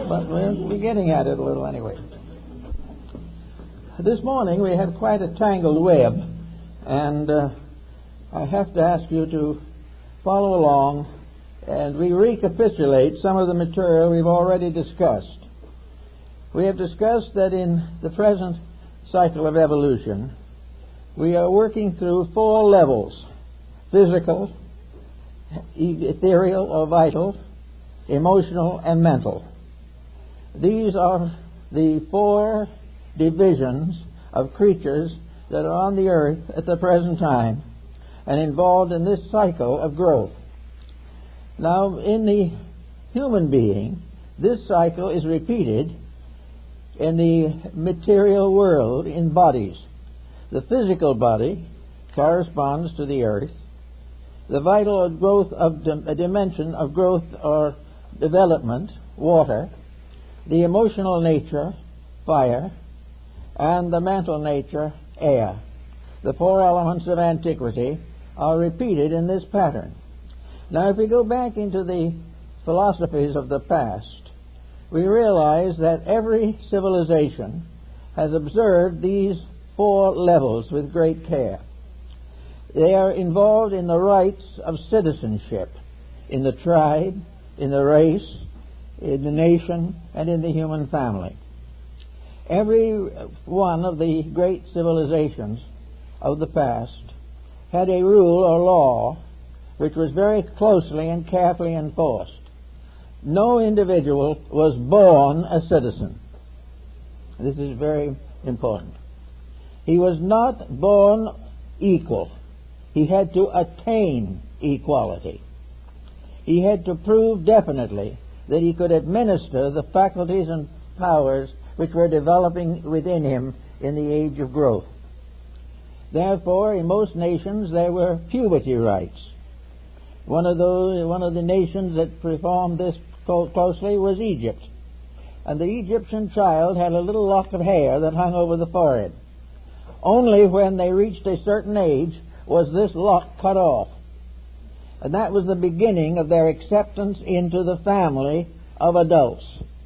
but we're getting at it a little anyway. This morning we have quite a tangled web, and I have to ask you to follow along, and we recapitulate some of the material we've already discussed. We have discussed that in the present cycle of evolution, we are working through 4 levels: physical, ethereal or vital, emotional, and mental. These are the 4 divisions of creatures that are on the earth at the present time and involved in this cycle of growth. Now, in the human being, this cycle is repeated in the material world in bodies. The physical body corresponds to the earth. The vital growth of a dimension of growth or development, water. The emotional nature, fire. And the mental nature, air. The 4 elements of antiquity are repeated in this pattern. Now, if we go back into the philosophies of the past, we realize that every civilization has observed these 4 levels with great care. They are involved in the rights of citizenship, in the tribe, in the race, in the nation, and in the human family. Every one of the great civilizations of the past had a rule or law which was very closely and carefully enforced. No individual was born a citizen. This is very important. He was not born equal. He had to attain equality. He had to prove definitely that he could administer the faculties and powers which were developing within him in the age of growth. Therefore, in most nations there were puberty rites. One of the nations that performed this closely was Egypt. And the Egyptian child had a little lock of hair that hung over the forehead. Only when they reached a certain age was this lock cut off. And that was the beginning of their acceptance into the family of adults.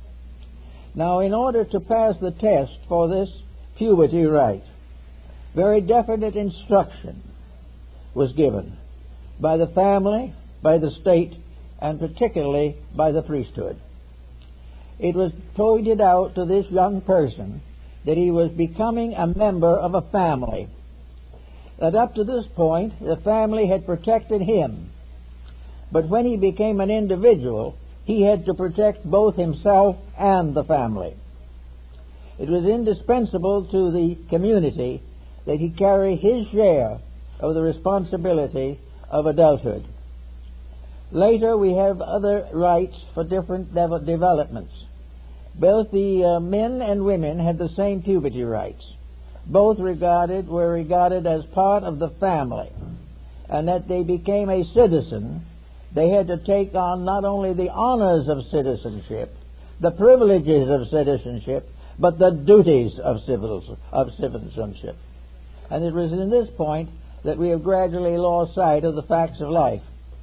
Now, in order to pass the test for this puberty rite, very definite instruction was given by the family, by the state, and particularly by the priesthood. It was pointed out to this young person that he was becoming a member of a family. That up to this point, the family had protected him. But when he became an individual, he had to protect both himself and the family. It was indispensable to the community that he carry his share of the responsibility of adulthood. Later, we have other rights for different developments. Both the men and women had the same puberty rights. Both were regarded as part of the family, and that they became a citizen. They had to take on not only the honors of citizenship, the privileges of citizenship, but the duties of citizenship. And it was in this point that we have gradually lost sight of the facts of life.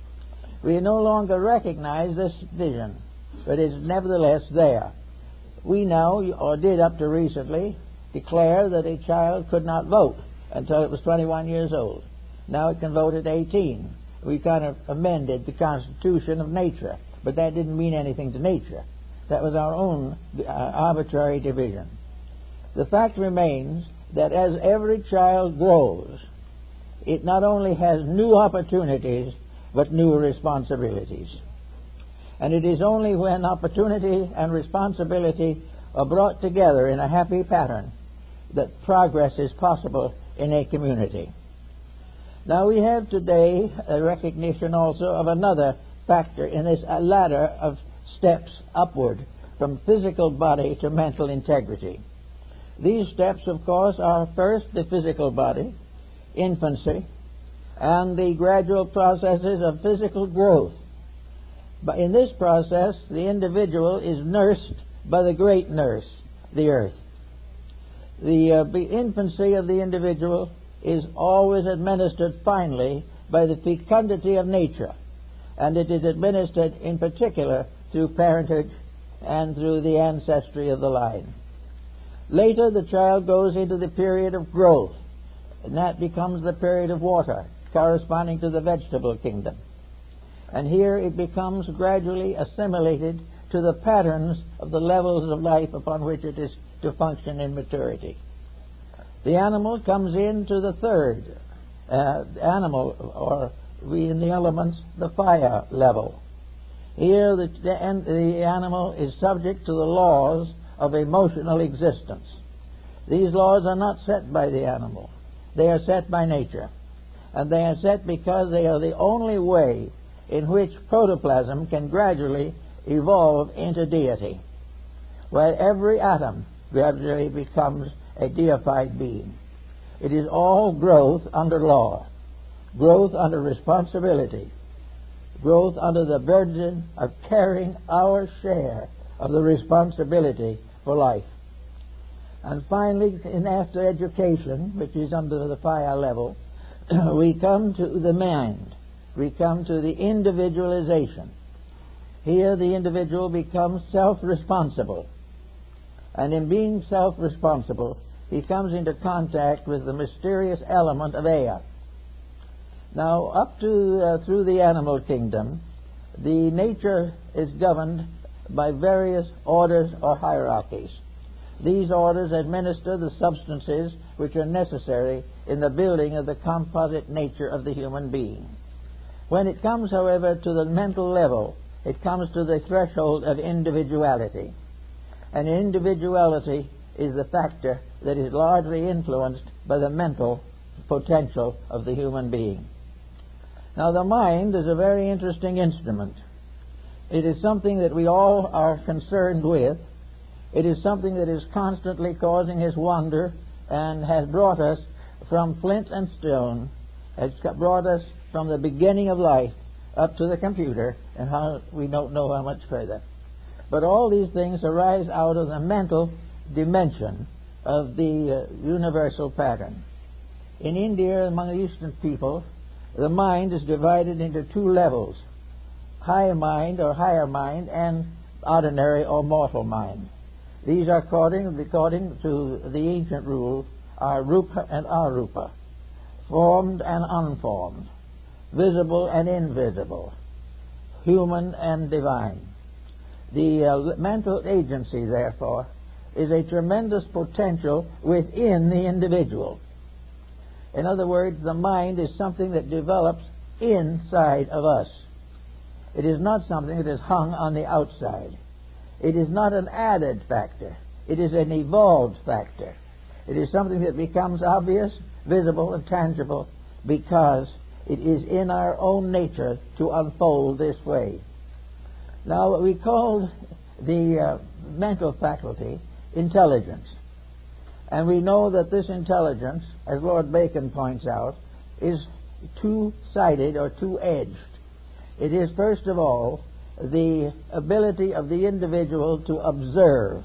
We no longer recognize this vision, but it is nevertheless there. We now, or did up to recently, declare that a child could not vote until it was 21 years old. Now it can vote at 18. We kind of amended the constitution of nature, but that didn't mean anything to nature. That was our own arbitrary division. The fact remains that as every child grows, it not only has new opportunities, but new responsibilities. And it is only when opportunity and responsibility are brought together in a happy pattern that progress is possible in a community. Now we have today a recognition also of another factor in this ladder of steps upward from physical body to mental integrity. These steps, of course, are first the physical body, infancy, and the gradual processes of physical growth. But in this process, the individual is nursed by the great nurse, the earth. The infancy of the individual is always administered finally by the fecundity of nature, and it is administered in particular through parentage and through the ancestry of the line. Later, the child goes into the period of growth, and that becomes the period of water, corresponding to the vegetable kingdom. And here it becomes gradually assimilated to the patterns of the levels of life upon which it is to function in maturity. The animal comes into the third animal, or we in the elements, the fire level. Here the animal is subject to the laws of emotional existence. These laws are not set by the animal. They are set by nature. And they are set because they are the only way in which protoplasm can gradually evolve into deity, where every atom gradually becomes a deified being. It is all growth under law, growth under responsibility, growth under the burden of carrying our share of the responsibility for life. And finally, after education, which is under the fire level, we come to the mind. We come to the individualization. Here the individual becomes self-responsible. And in being self-responsible, he comes into contact with the mysterious element of air. Now, up to through the animal kingdom, the nature is governed by various orders or hierarchies. These orders administer the substances which are necessary in the building of the composite nature of the human being. When it comes, however, to the mental level, it comes to the threshold of individuality. And individuality is the factor that is largely influenced by the mental potential of the human being. Now, the mind is a very interesting instrument. It is something that we all are concerned with. It is something that is constantly causing us wonder and has brought us from flint and stone, has brought us from the beginning of life up to the computer, and how we don't know how much further. But all these things arise out of the mental dimension of the universal pattern. In India, among the Eastern people, the mind is divided into two levels: high mind or higher mind, and ordinary or mortal mind. These are according to the ancient rule, are rupa and arupa, formed and unformed, visible and invisible, human and divine. The mental agency, therefore, is a tremendous potential within the individual. In other words, the mind is something that develops inside of us. It is not something that is hung on the outside. It is not an added factor. It is an evolved factor. It is something that becomes obvious, visible, and tangible because it is in our own nature to unfold this way. Now, we call the mental faculty intelligence. And we know that this intelligence, as Lord Bacon points out, is two-sided or two-edged. It is, first of all, the ability of the individual to observe.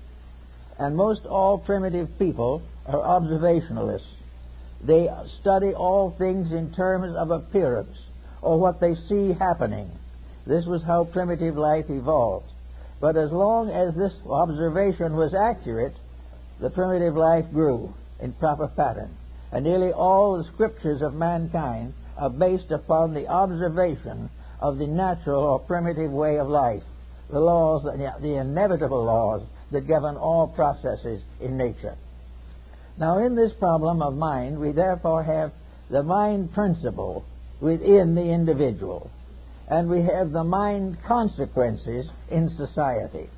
And most all primitive people are observationalists. They study all things in terms of appearance or what they see happening. This was how primitive life evolved. But as long as this observation was accurate, the primitive life grew in proper pattern. And nearly all the scriptures of mankind are based upon the observation of the natural or primitive way of life, the laws, the inevitable laws that govern all processes in nature. Now, in this problem of mind, we therefore have the mind principle within the individual, and we have the mind consequences in society.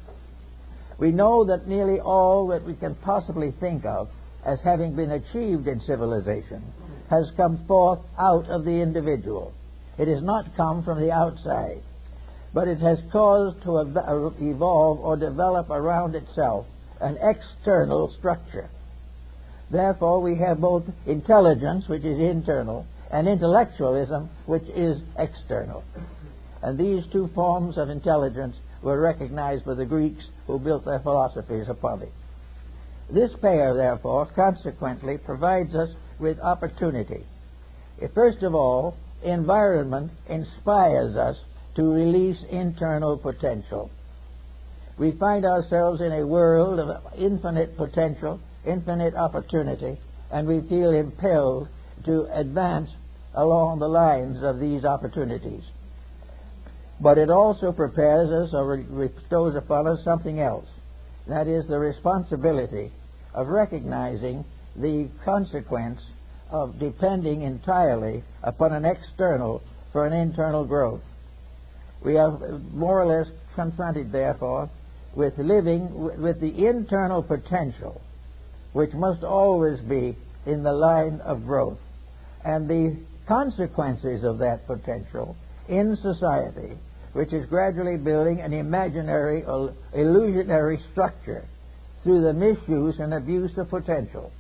We know that nearly all that we can possibly think of as having been achieved in civilization has come forth out of the individual. It has not come from the outside, but it has caused to evolve or develop around itself an external structure. Therefore, we have both intelligence, which is internal, and intellectualism, which is external. And these two forms of intelligence were recognized by the Greeks, who built their philosophies upon it. This pair, therefore, consequently provides us with opportunity. First of all, environment inspires us to release internal potential. We find ourselves in a world of infinite potential, infinite opportunity, and we feel impelled to advance along the lines of these opportunities. But it also prepares us or bestows upon us something else. That is the responsibility of recognizing the consequence of depending entirely upon an external for an internal growth. We are more or less confronted, therefore, with living with the internal potential, which must always be in the line of growth, and the consequences of that potential in society, which is gradually building an imaginary or illusionary structure through the misuse and abuse of potential.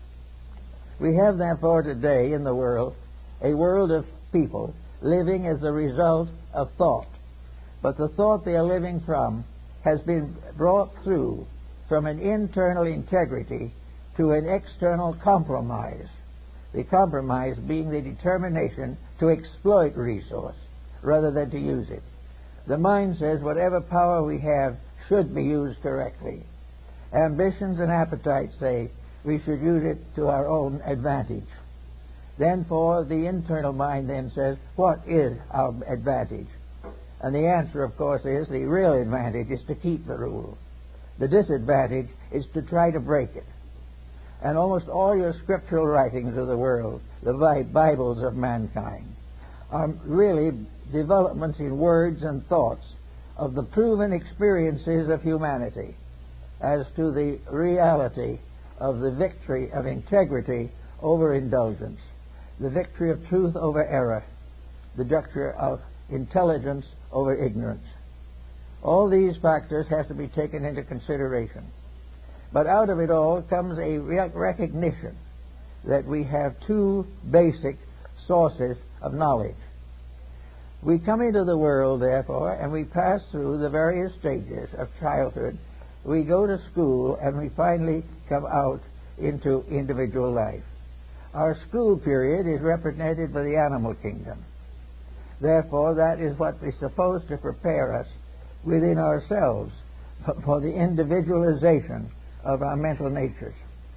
We have, therefore, today in the world a world of people living as a result of thought. But the thought they are living from has been brought through from an internal integrity to an external compromise. The compromise being the determination to exploit resource rather than to use it. The mind says whatever power we have should be used correctly. Ambitions and appetites say we should use it to our own advantage. Then for the internal mind then says, what is our advantage? And the answer, of course, is the real advantage is to keep the rule. The disadvantage is to try to break it. And almost all your scriptural writings of the world, the Bibles of mankind, are really developments in words and thoughts of the proven experiences of humanity as to the reality of the victory of integrity over indulgence, the victory of truth over error, the victory of intelligence over ignorance. All these factors have to be taken into consideration. But out of it all comes a recognition that we have two basic sources of knowledge. We come into the world, therefore, and we pass through the various stages of childhood. We go to school, and we finally come out into individual life. Our school period is represented by the animal kingdom. Therefore, that is what is supposed to prepare us within ourselves for the individualization of our mental natures.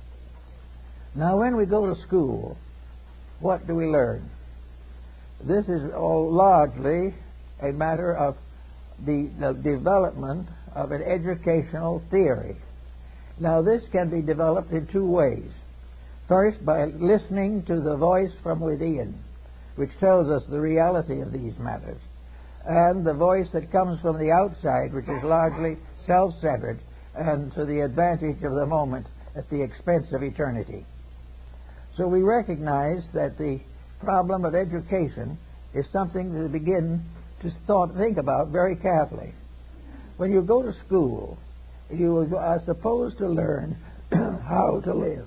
Now, when we go to school, what do we learn? This is all largely a matter of the development of an educational theory. Now, this can be developed in two ways. First, by listening to the voice from within, which tells us the reality of these matters, and the voice that comes from the outside, which is largely self-centered and to the advantage of the moment at the expense of eternity. So we recognize that the problem of education is something to begin to think about very carefully. When you go to school, you are supposed to learn how to live.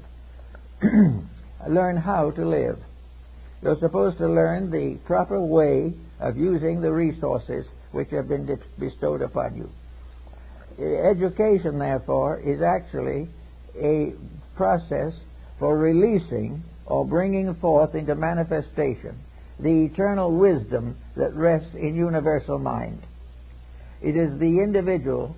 Learn how to live. You're supposed to learn the proper way of using the resources which have been bestowed upon you. Education, therefore, is actually a process for releasing or bringing forth into manifestation the eternal wisdom that rests in universal mind. It is the individual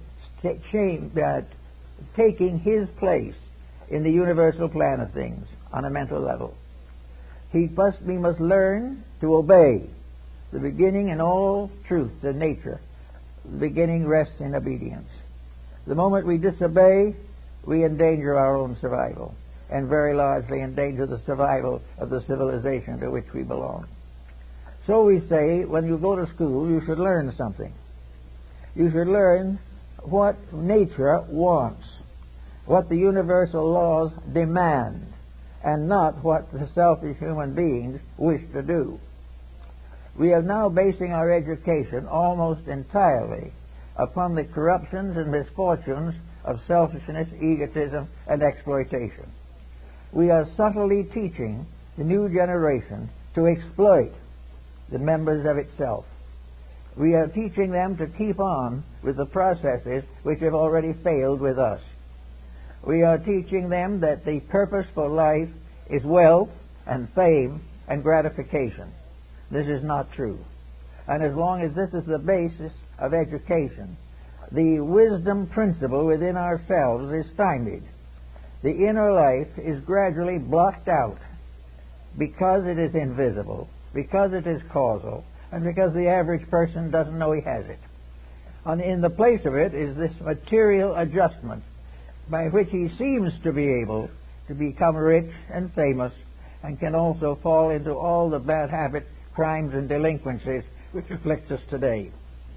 taking his place in the universal plan of things on a mental level. We must learn to obey. The beginning in all truth and nature, the beginning rests in obedience. The moment we disobey, we endanger our own survival, and very largely endanger the survival of the civilization to which we belong. So we say, when you go to school, you should learn something. You should learn what nature wants, what the universal laws demand, and not what the selfish human beings wish to do. We are now basing our education almost entirely upon the corruptions and misfortunes of selfishness, egotism, and exploitation. We are subtly teaching the new generation to exploit the members of itself. We are teaching them to keep on with the processes which have already failed with us. We are teaching them that the purpose for life is wealth and fame and gratification. This is not true. And as long as this is the basis of education, the wisdom principle within ourselves is stymied. The inner life is gradually blocked out because it is invisible, because it is causal, and because the average person doesn't know he has it. And in the place of it is this material adjustment by which he seems to be able to become rich and famous, and can also fall into all the bad habits, crimes, and delinquencies which afflict us today.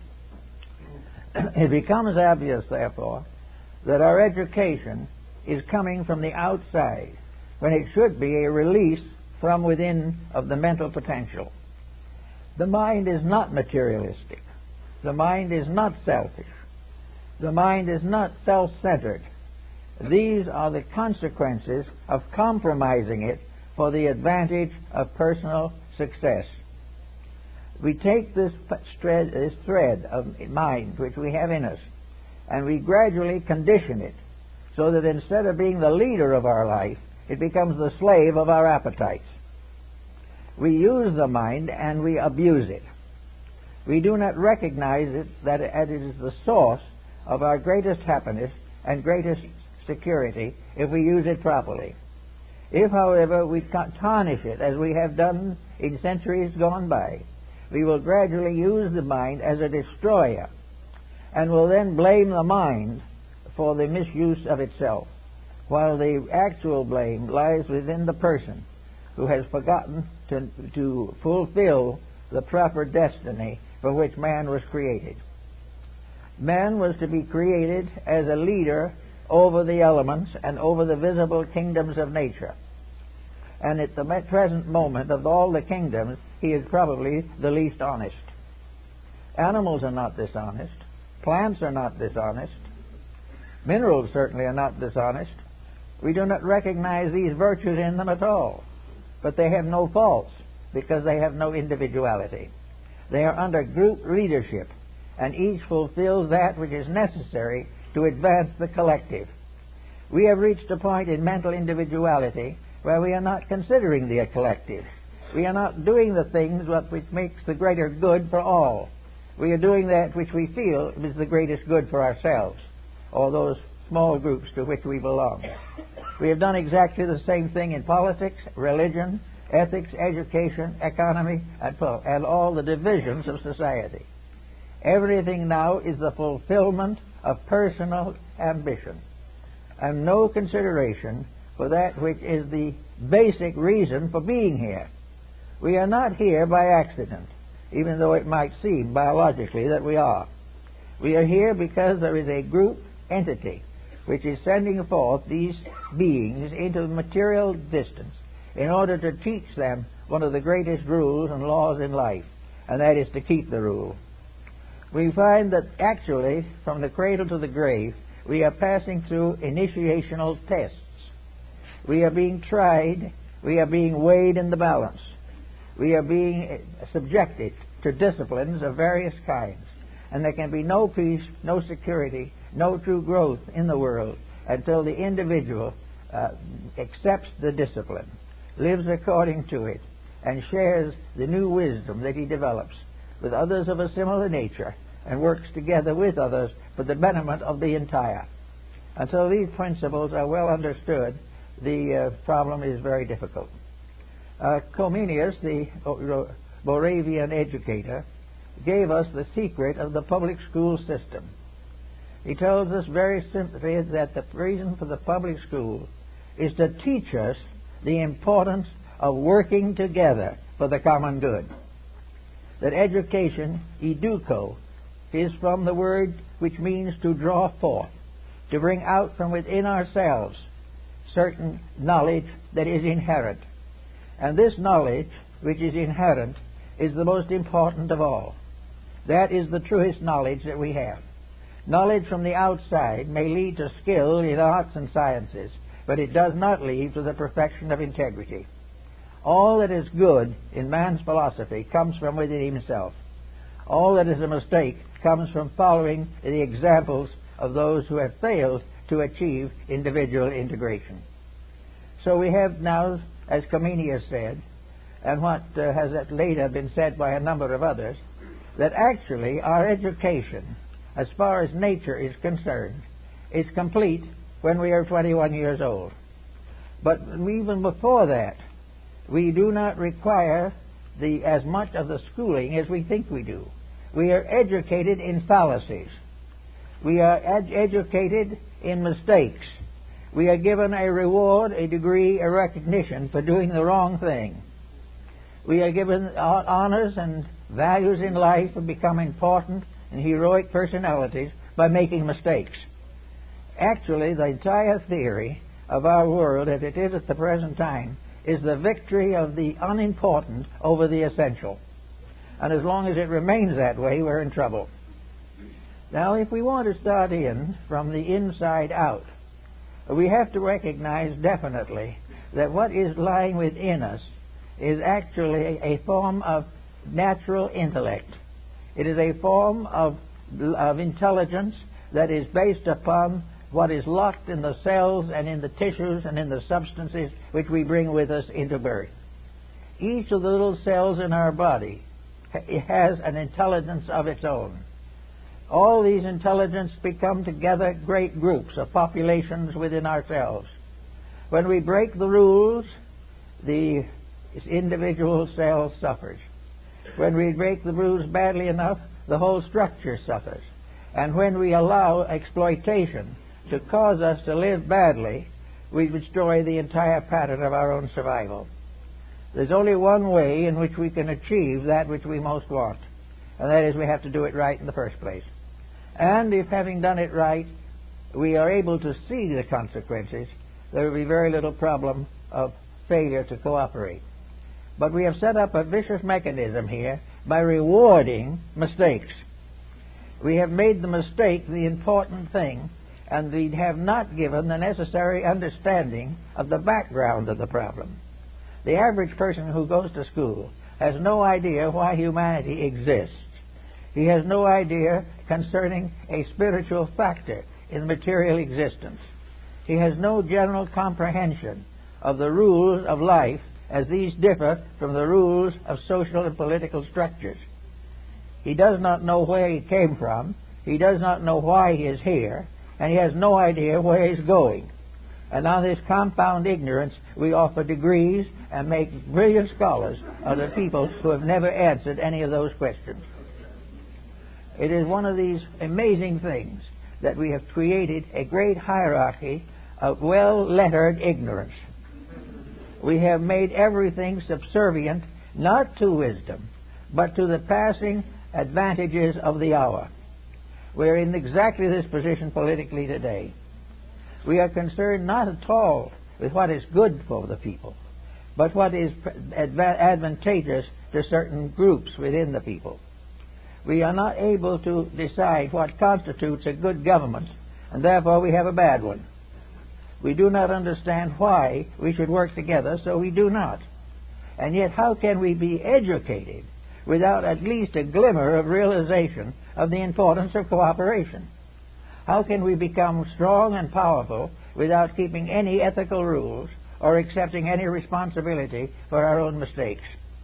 It becomes obvious, therefore, that our education is coming from the outside, when it should be a release from within of the mental potential. The mind is not materialistic. The mind is not selfish. The mind is not self-centered. These are the consequences of compromising it for the advantage of personal success. We take this thread of mind which we have in us, and we gradually condition it so that instead of being the leader of our life, it becomes the slave of our appetites. We use the mind and we abuse it. We do not recognize it that it is the source of our greatest happiness and greatest security if we use it properly. If, however, we tarnish it, as we have done in centuries gone by, we will gradually use the mind as a destroyer, and will then blame the mind for the misuse of itself, while the actual blame lies within the person who has forgotten to fulfill the proper destiny for which man was created. Man was to be created as a leader over the elements and over the visible kingdoms of nature. And at the present moment of all the kingdoms, he is probably the least honest. Animals are not dishonest. Plants are not dishonest. Minerals certainly are not dishonest. We do not recognize these virtues in them at all. But they have no faults because they have no individuality. They are under group leadership, and each fulfills that which is necessary to advance the collective. We have reached a point in mental individuality where we are not considering the collective. We are not doing the things which makes the greater good for all. We are doing that which we feel is the greatest good for ourselves, or those small groups to which we belong. We have done exactly the same thing in politics, religion, ethics, education, economy, and all the divisions of society. Everything now is the fulfillment of personal ambition, and no consideration for that which is the basic reason for being here. We are not here by accident, even though it might seem biologically that we are. We are here because there is a group entity which is sending forth these beings into the material distance in order to teach them one of the greatest rules and laws in life, and that is to keep the rule. We find that actually, from the cradle to the grave, we are passing through initiational tests. We are being tried, we are being weighed in the balance. We are being subjected to disciplines of various kinds, and there can be no peace, no security, no true growth in the world until the individual accepts the discipline, lives according to it, and shares the new wisdom that he develops with others of a similar nature, and works together with others for the betterment of the entire. Until these principles are well understood, the problem is very difficult. Comenius, the Moravian educator, gave us the secret of the public school system. He tells us very simply that the reason for the public school is to teach us the importance of working together for the common good. That education, educo, is from the word which means to draw forth, to bring out from within ourselves certain knowledge that is inherent. And this knowledge, which is inherent, is the most important of all. That is the truest knowledge that we have. Knowledge from the outside may lead to skill in arts and sciences, but it does not lead to the perfection of integrity. All that is good in man's philosophy comes from within himself. All that is a mistake comes from following the examples of those who have failed to achieve individual integration. So we have now, as Comenius said, and what has later been said by a number of others, that actually our education as far as nature is concerned, is complete when we are 21 years old. But even before that, we do not require as much of the schooling as we think we do. We are educated in fallacies. We are educated in mistakes. We are given a reward, a degree, a recognition for doing the wrong thing. We are given honors and values in life and become important and heroic personalities by making mistakes. Actually, the entire theory of our world as it is at the present time is the victory of the unimportant over the essential. And as long as it remains that way, we're in trouble. Now, if we want to start in from the inside out, we have to recognize definitely that what is lying within us is actually a form of natural intellect. It is a form of intelligence that is based upon what is locked in the cells and in the tissues and in the substances which we bring with us into birth. Each of the little cells in our body has an intelligence of its own. All these intelligences become together great groups of populations within ourselves. When we break the rules, the individual cell suffers. When we break the rules badly enough, the whole structure suffers. And when we allow exploitation to cause us to live badly, we destroy the entire pattern of our own survival. There's only one way in which we can achieve that which we most want, and that is we have to do it right in the first place. And if, having done it right, we are able to see the consequences, there will be very little problem of failure to cooperate. But we have set up a vicious mechanism here by rewarding mistakes. We have made the mistake the important thing, and we have not given the necessary understanding of the background of the problem. The average person who goes to school has no idea why humanity exists. He has no idea concerning a spiritual factor in material existence. He has no general comprehension of the rules of life as these differ from the rules of social and political structures. He does not know where he came from. He does not know why he is here. And he has no idea where he's going. And on this compound ignorance, we offer degrees and make brilliant scholars of the people who have never answered any of those questions. It is one of these amazing things that we have created a great hierarchy of well-lettered ignorance. We have made everything subservient not to wisdom, but to the passing advantages of the hour. We're in exactly this position politically today. We are concerned not at all with what is good for the people, but what is advantageous to certain groups within the people. We are not able to decide what constitutes a good government, and therefore we have a bad one. We do not understand why we should work together, so we do not. And yet, how can we be educated without at least a glimmer of realization of the importance of cooperation? How can we become strong and powerful without keeping any ethical rules or accepting any responsibility for our own mistakes?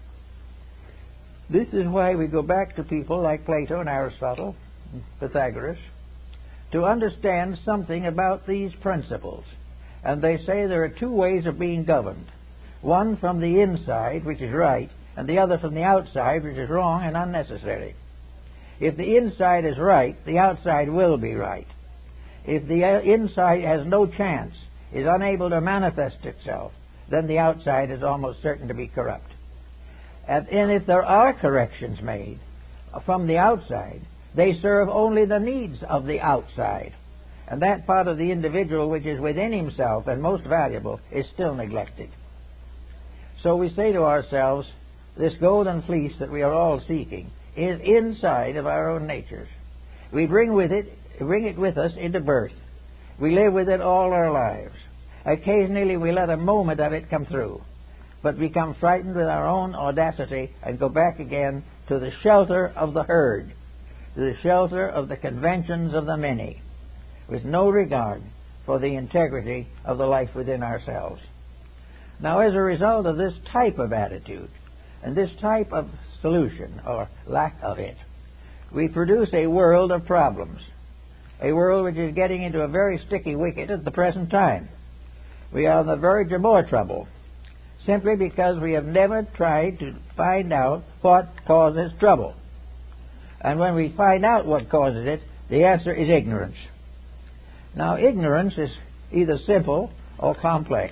This is why we go back to people like Plato and Aristotle, and Pythagoras, to understand something about these principles. And they say there are two ways of being governed. One from the inside, which is right, and the other from the outside, which is wrong and unnecessary. If the inside is right, the outside will be right. If the inside has no chance, is unable to manifest itself, then the outside is almost certain to be corrupt. And if there are corrections made from the outside, they serve only the needs of the outside. And that part of the individual which is within himself and most valuable is still neglected. So we say to ourselves, this golden fleece that we are all seeking is inside of our own natures. We bring it with us into birth. We live with it all our lives. Occasionally we let a moment of it come through, but become frightened with our own audacity and go back again to the shelter of the herd, to the shelter of the conventions of the many, with no regard for the integrity of the life within ourselves. Now, as a result of this type of attitude and this type of solution, or lack of it, we produce a world of problems, a world which is getting into a very sticky wicket at the present time. We are on the verge of more trouble, simply because we have never tried to find out what causes trouble. And when we find out what causes it, the answer is ignorance. Now, ignorance is either simple or complex.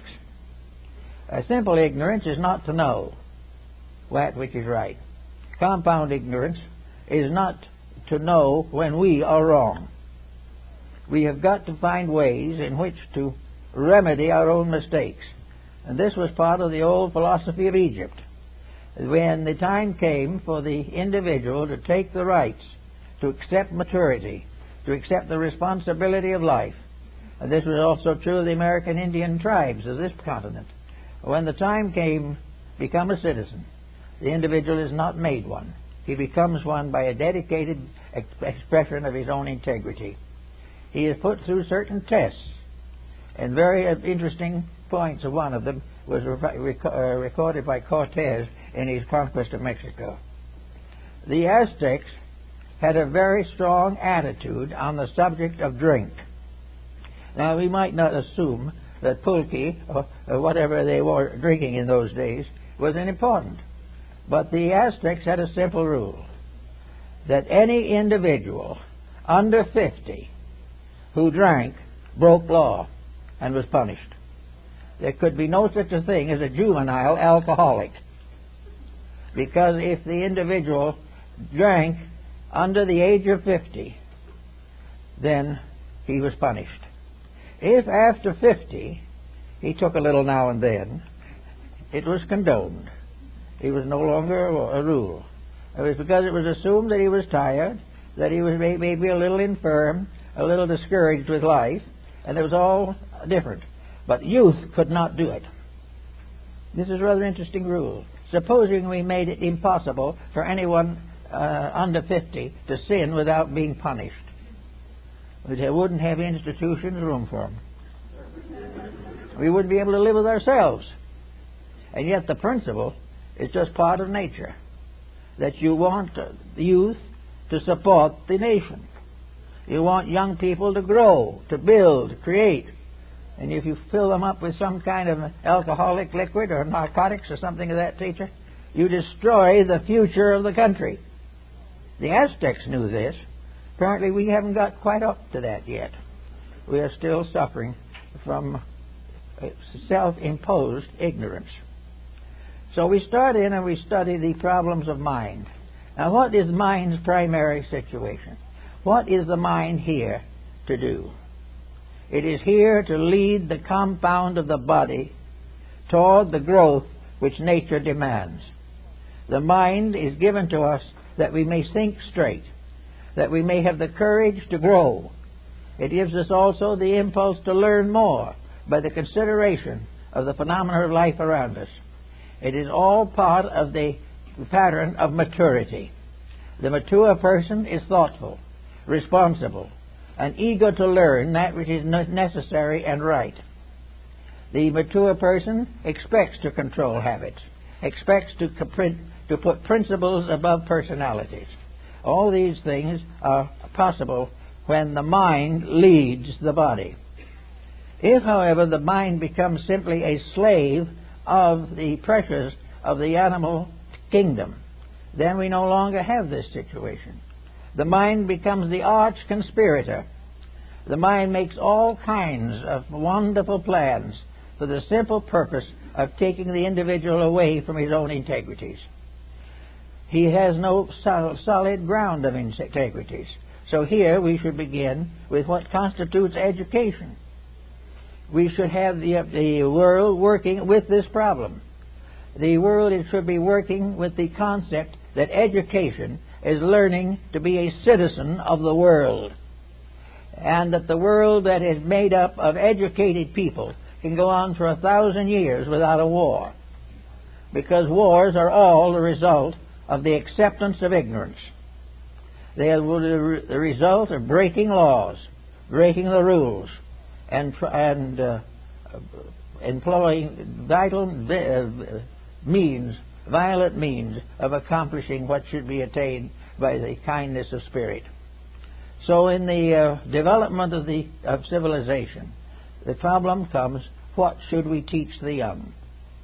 A simple ignorance is not to know that which is right. Compound ignorance is not to know when we are wrong. We have got to find ways in which to remedy our own mistakes. And this was part of the old philosophy of Egypt. When the time came for the individual to take the rights, to accept maturity, to accept the responsibility of life, and this was also true of the American Indian tribes of this continent. When the time came, become a citizen, the individual is not made one. He becomes one by a dedicated expression of his own integrity. He is put through certain tests, and very interesting points of one of them was recorded by Cortez in his conquest of Mexico. The Aztecs had a very strong attitude on the subject of drink. Now, we might not assume that pulque, or whatever they were drinking in those days, was unimportant. But the Aztecs had a simple rule, that any individual under 50 who drank broke law and was punished. There could be no such a thing as a juvenile alcoholic, because if the individual drank under the age of 50, then he was punished. If after 50 he took a little now and then, it was condoned. It was no longer a rule. It was because it was assumed that he was tired, that he was maybe a little infirm, a little discouraged with life, and it was all different. But youth could not do it. This is a rather interesting rule. Supposing we made it impossible for anyone under 50 to sin without being punished, we wouldn't have institutions room for them. We wouldn't be able to live with ourselves. And yet the principle is just part of nature, that you want the youth to support the nation. You want young people to grow, to build, to create. And if you fill them up with some kind of alcoholic liquid or narcotics or something of that nature, you destroy the future of the country. The Aztecs knew this. Apparently we haven't got quite up to that yet. We are still suffering from self-imposed ignorance. So we start in and we study the problems of mind. Now, what is mind's primary situation? What is the mind here to do? It is here to lead the compound of the body toward the growth which nature demands. The mind is given to us that we may think straight, that we may have the courage to grow. It gives us also the impulse to learn more by the consideration of the phenomena of life around us. It is all part of the pattern of maturity. The mature person is thoughtful, responsible, and eager to learn that which is necessary and right. The mature person expects to control habits, expects to put principles above personalities. All these things are possible when the mind leads the body. If, however, the mind becomes simply a slave of the pressures of the animal kingdom, then we no longer have this situation. The mind becomes the arch conspirator. The mind makes all kinds of wonderful plans for the simple purpose of taking the individual away from his own integrities. He has no solid ground of integrities. So here we should begin with what constitutes education. We should have the world working with this problem. The world should be working with the concept that education is learning to be a citizen of the world, and that the world that is made up of educated people can go on for 1,000 years without a war, because wars are all the result of the acceptance of ignorance. They are the result of breaking laws, breaking the rules, and employing violent means of accomplishing what should be attained by the kindness of spirit. So in the development of civilization, the problem comes, what should we teach the young?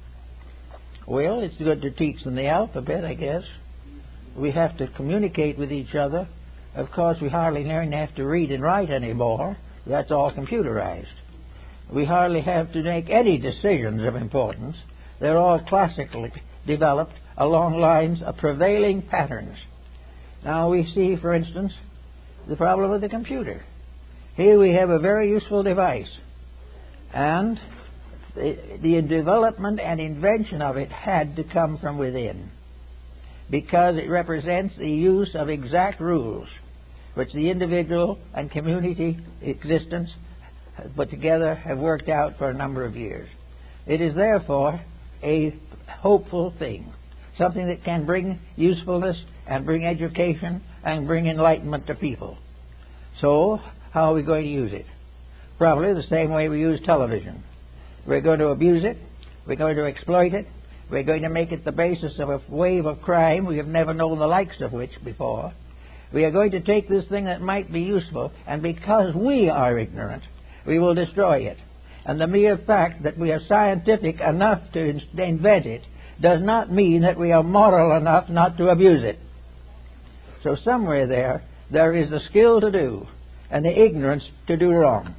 Well, it's good to teach them the alphabet, I guess. We have to communicate with each other. Of course, we hardly have to read and write anymore. That's all computerized. We hardly have to make any decisions of importance. They're all classically developed along lines of prevailing patterns. Now we see, for instance, the problem of the computer. Here we have a very useful device, and the development and invention of it had to come from within, because it represents the use of exact rules which the individual and community existence put together have worked out for a number of years. It is therefore a hopeful thing, something that can bring usefulness and bring education and bring enlightenment to people. So, how are we going to use it? Probably the same way we use television. We're going to abuse it, we're going to exploit it, we're going to make it the basis of a wave of crime we have never known the likes of which before. We are going to take this thing that might be useful, and because we are ignorant, we will destroy it. And the mere fact that we are scientific enough to invent it does not mean that we are moral enough not to abuse it. So somewhere there is the skill to do and the ignorance to do wrong.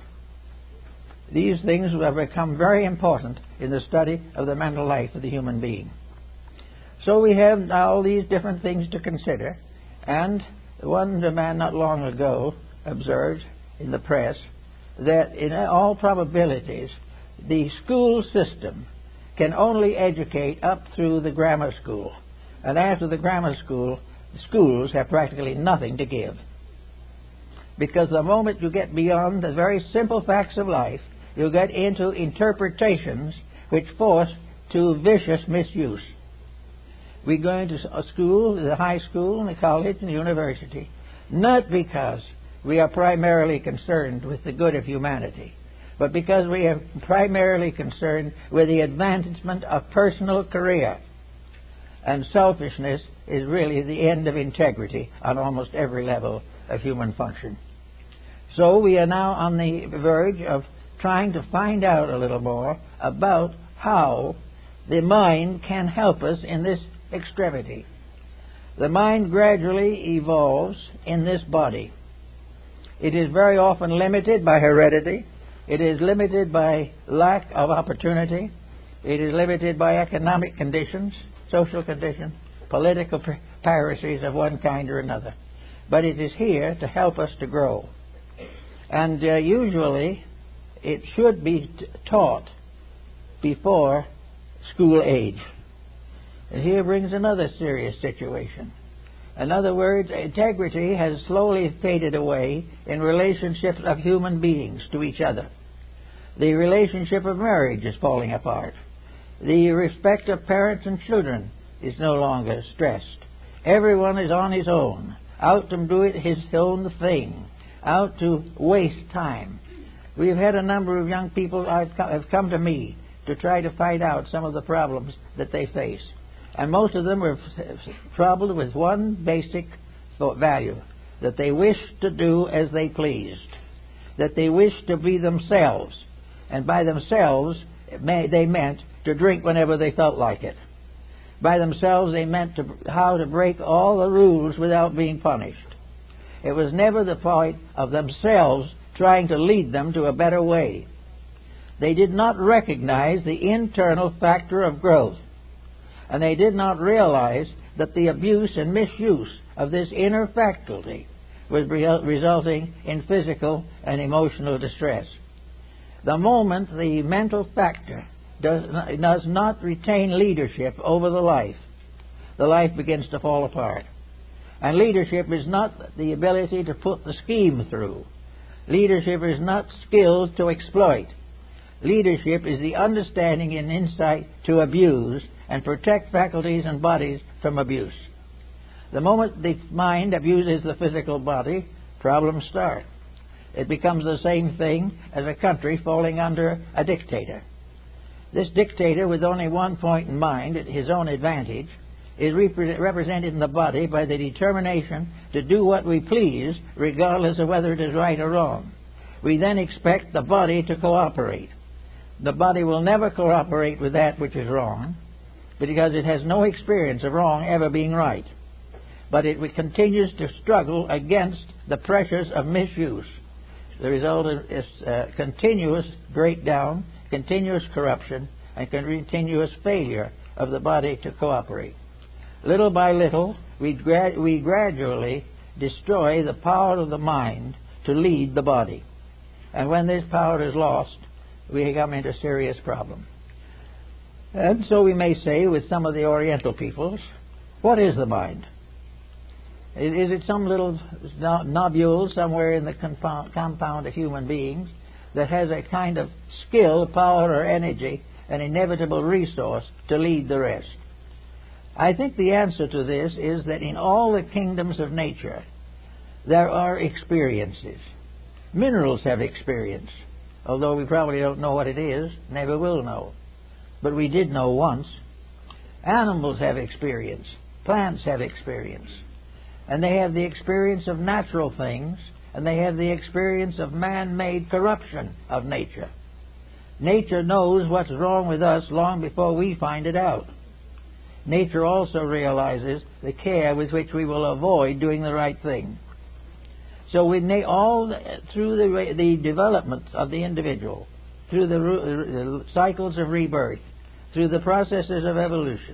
These things have become very important in the study of the mental life of the human being. So we have now these different things to consider, and one man not long ago observed in the press that in all probabilities the school system can only educate up through the grammar school, and after the grammar school, the schools have practically nothing to give. Because the moment you get beyond the very simple facts of life, you get into interpretations which force to vicious misuse. We go into a school, the high school, and the college, and the university, not because we are primarily concerned with the good of humanity, but because we are primarily concerned with the advancement of personal career. And selfishness is really the end of integrity on almost every level of human function. So we are now on the verge of trying to find out a little more about how the mind can help us in this extremity. The mind gradually evolves in this body. It is very often limited by heredity. It is limited by lack of opportunity. It is limited by economic conditions, social conditions, political piracies of one kind or another. But it is here to help us to grow. And usually it should be taught before school age. And here brings another serious situation. In other words, integrity has slowly faded away in relationships of human beings to each other. The relationship of marriage is falling apart. The respect of parents and children is no longer stressed. Everyone is on his own, out to do it his own thing, out to waste time. We've had a number of young people have come to me to try to find out some of the problems that they face. And most of them were troubled with one basic value, that they wished to do as they pleased, that they wished to be themselves. And by themselves, they meant to drink whenever they felt like it. By themselves, they meant how to break all the rules without being punished. It was never the point of themselves trying to lead them to a better way. They did not recognize the internal factor of growth, and they did not realize that the abuse and misuse of this inner faculty was resulting in physical and emotional distress. The moment the mental factor does not retain leadership over the life begins to fall apart. And leadership is not the ability to put the scheme through. Leadership is not skills to exploit. Leadership is the understanding and insight to abuse and protect faculties and bodies from abuse. The moment the mind abuses the physical body, problems start. It becomes the same thing as a country falling under a dictator. This dictator, with only one point in mind, his own advantage, is represented in the body by the determination to do what we please, regardless of whether it is right or wrong. We then expect the body to cooperate. The body will never cooperate with that which is wrong, because it has no experience of wrong ever being right. But it continues to struggle against the pressures of misuse. The result is continuous breakdown, continuous corruption, and continuous failure of the body to cooperate. Little by little, we gradually destroy the power of the mind to lead the body. And when this power is lost, we come into serious problem. And so we may say with some of the Oriental peoples, what is the mind? Is it some little nobule somewhere in the compound of human beings that has a kind of skill, power, or energy, an inevitable resource to lead the rest? I think the answer to this is that in all the kingdoms of nature, there are experiences. Minerals have experience, although we probably don't know what it is, never will know. But we did know once. Animals have experience. Plants have experience. And they have the experience of natural things, and they have the experience of man-made corruption of nature. Nature knows what's wrong with us long before we find it out. Nature also realizes the care with which we will avoid doing the right thing. So through the development of the individual, through the cycles of rebirth, through the processes of evolution,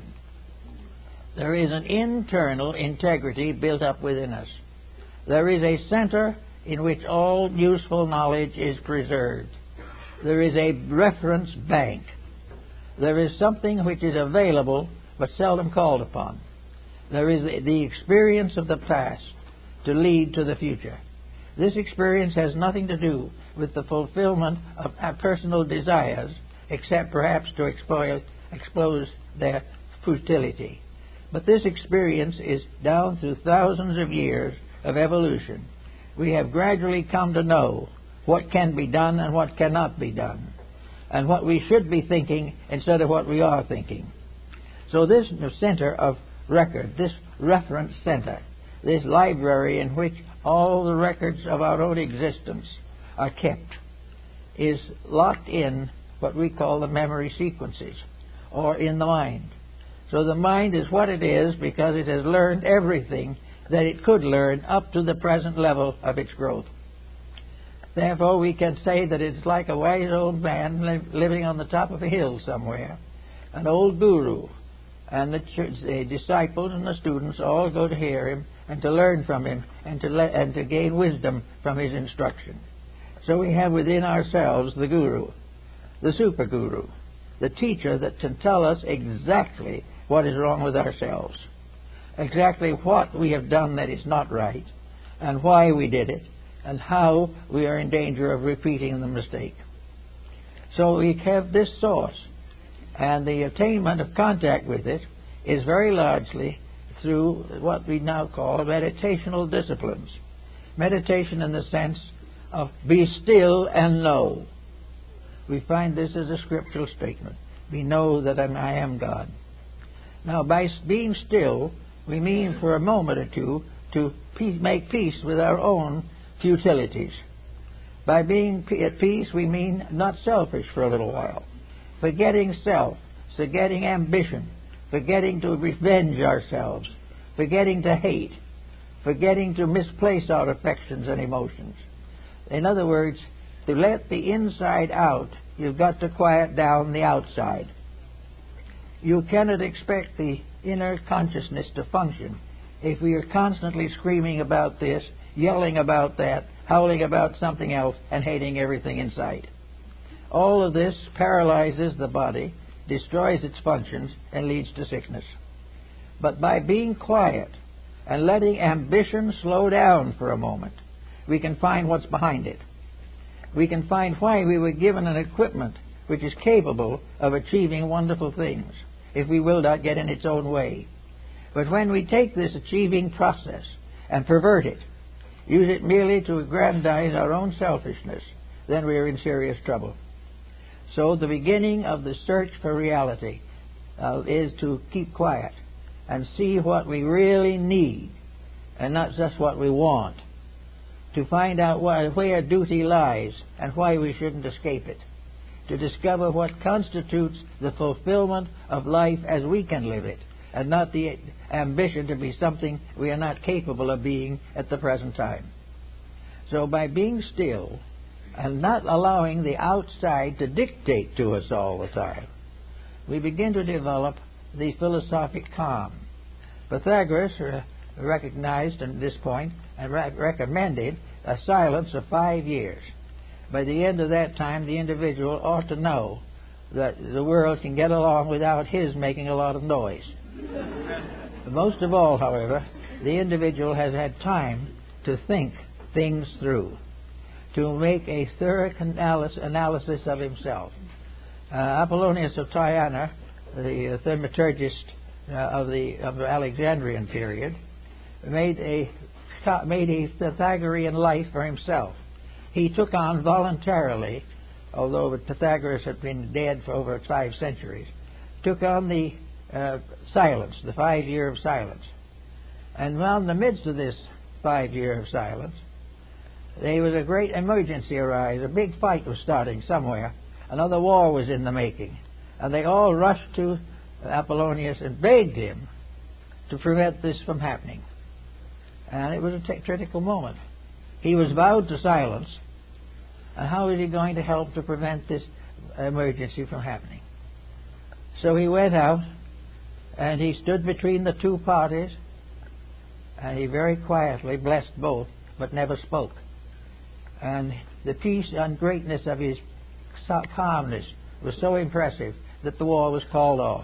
there is an internal integrity built up within us. There is a center in which all useful knowledge is preserved. There is a reference bank. There is something which is available but seldom called upon. There is the experience of the past to lead to the future. This experience has nothing to do with the fulfillment of our personal desires, except perhaps to expose their futility. But this experience is down through thousands of years of evolution. We have gradually come to know what can be done and what cannot be done, and what we should be thinking instead of what we are thinking. So this center of record, this reference center, this library in which all the records of our own existence are kept, is locked in what we call the memory sequences, or in the mind. So the mind is what it is because it has learned everything that it could learn up to the present level of its growth. Therefore, we can say that it's like a wise old man living on the top of a hill somewhere, an old guru, and the disciples and the students all go to hear him and to learn from him and to gain wisdom from his instruction. So we have within ourselves the guru, the super guru, the teacher that can tell us exactly what is wrong with ourselves, exactly what we have done that is not right, and why we did it, and how we are in danger of repeating the mistake. So we have this source, and the attainment of contact with it is very largely through what we now call meditational disciplines. Meditation in the sense of be still and know. We find this as a scriptural statement. We know that I am God. Now, by being still, we mean for a moment or two to make peace with our own futilities. By being at peace, we mean not selfish for a little while, forgetting self, forgetting ambition, forgetting to revenge ourselves, forgetting to hate, forgetting to misplace our affections and emotions. In other words, to let the inside out, you've got to quiet down the outside. You cannot expect the inner consciousness to function if we are constantly screaming about this, yelling about that, howling about something else, and hating everything in sight. All of this paralyzes the body, destroys its functions, and leads to sickness. But by being quiet and letting ambition slow down for a moment, we can find what's behind it. We can find why we were given an equipment which is capable of achieving wonderful things, if we will not get in its own way. But when we take this achieving process and pervert it, use it merely to aggrandize our own selfishness, then we are in serious trouble. So the beginning of the search for reality is to keep quiet and see what we really need and not just what we want, to find out where duty lies and why we shouldn't escape it, to discover what constitutes the fulfillment of life as we can live it, and not the ambition to be something we are not capable of being at the present time. So by being still and not allowing the outside to dictate to us all the time, we begin to develop the philosophic calm. Pythagoras recognized at this point and recommended a silence of 5 years. By the end of that time, the individual ought to know that the world can get along without his making a lot of noise. Most of all, however, the individual has had time to think things through, to make a thorough analysis of himself. Apollonius of Tyana, the thaumaturgist of the Alexandrian period, made a Pythagorean life for himself. He took on voluntarily, although Pythagoras had been dead for over 5 centuries, took on the silence, the 5 year of silence. And while in the midst of this 5 year of silence, there was a great emergency arise. A big fight was starting somewhere. Another war was in the making. And they all rushed to Apollonius and begged him to prevent this from happening. And it was a critical moment. He was vowed to silence. And how is he going to help to prevent this emergency from happening? So he went out and he stood between the two parties, and he very quietly blessed both, but never spoke. And the peace and greatness of his calmness was so impressive that the war was called off.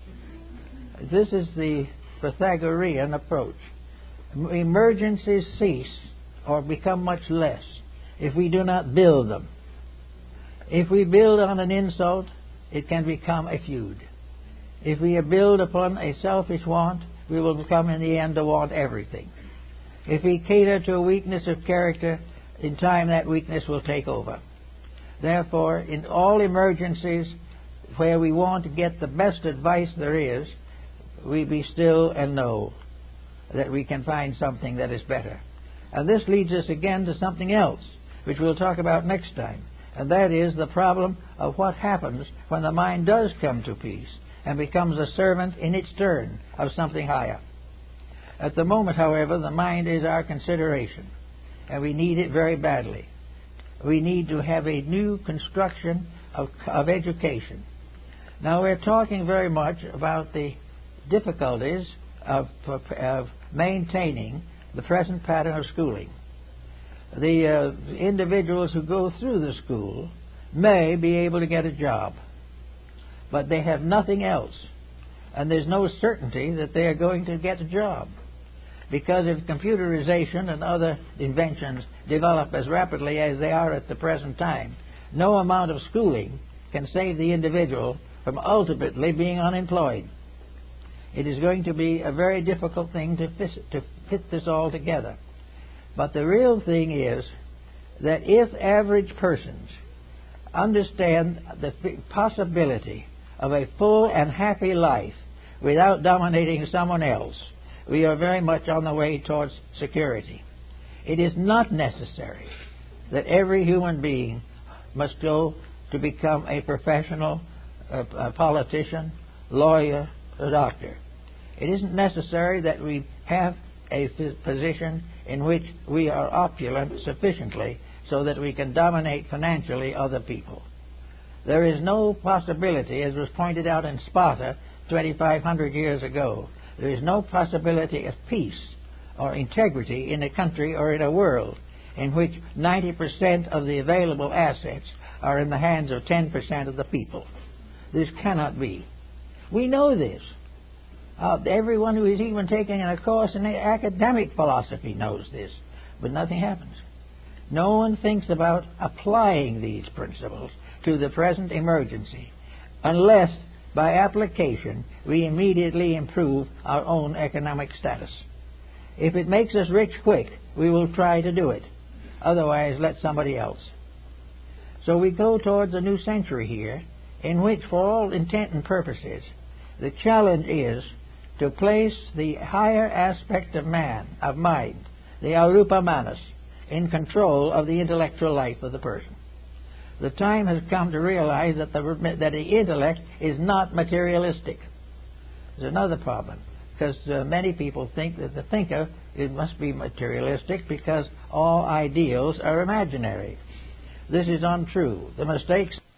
This is the Pythagorean approach. Emergencies cease or become much less if we do not build them. If we build on an insult, it can become a feud. If we build upon a selfish want, we will become in the end to want everything. If we cater to a weakness of character, in time that weakness will take over. Therefore, in all emergencies where we want to get the best advice there is, we be still and know that we can find something that is better. And this leads us again to something else, which we'll talk about next time, and that is the problem of what happens when the mind does come to peace and becomes a servant in its turn of something higher. At the moment, however, the mind is our consideration, and we need it very badly. We need to have a new construction of education. Now, we're talking very much about the difficulties of maintaining the present pattern of schooling. The individuals who go through the school may be able to get a job, but they have nothing else, and there's no certainty that they are going to get a job. Because if computerization and other inventions develop as rapidly as they are at the present time, no amount of schooling can save the individual from ultimately being unemployed. It is going to be a very difficult thing to fit this all together. But the real thing is that if average persons understand the possibility of a full and happy life without dominating someone else, we are very much on the way towards security. It is not necessary that every human being must go to become a professional, a politician, lawyer, a doctor. It isn't necessary that we have a position in which we are opulent sufficiently so that we can dominate financially other people. There is no possibility, as was pointed out in Sparta 2,500 years ago, there is no possibility of peace or integrity in a country or in a world in which 90% of the available assets are in the hands of 10% of the people. This cannot be. We know this. Everyone who is even taking a course in academic philosophy knows this, but nothing happens. No one thinks about applying these principles to the present emergency unless by application we immediately improve our own economic status. If it makes us rich quick, we will try to do it. Otherwise, let somebody else. So we go towards a new century here in which, for all intent and purposes, the challenge is to place the higher aspect of man, of mind, the arupa manas, in control of the intellectual life of the person. The time has come to realize that the intellect is not materialistic. There's another problem, because many people think that the thinker, it must be materialistic because all ideals are imaginary. This is untrue. The mistakes